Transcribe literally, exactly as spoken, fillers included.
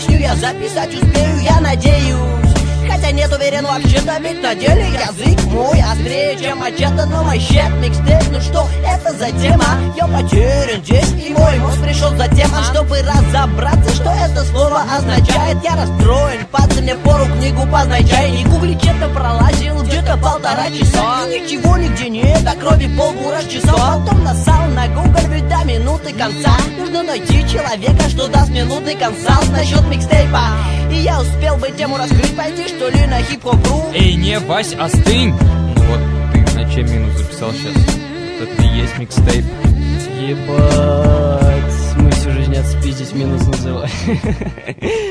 песню я записать успею, я надеюсь. Хотя нет, уверен вообще-то, ведь на деле язык мой острее, чем мачете, но мой щет микстейп. Ну что это за тема? Я потерян здесь, и мой мозг пришел за тем, чтобы разобраться, что это слово означает. Я расстроен, пацы мне пору книгу позначай. Не гуглить, что-то пролазил где-то полтора часа. Ничего нигде нет, до крови полбу расчесал. Потом насал на гугль, ведь до минуты конца нужно найти человека, что даст минутный консалт насчет микстейпа. И я успел бы тему раскрыть, пойти что ли на хип-хоп-ру. Эй, не, Вась, остынь! Ну вот ты на чем минус записал сейчас? Это и есть микстейп. Ебать, мы всю жизнь отспиздить минус называем.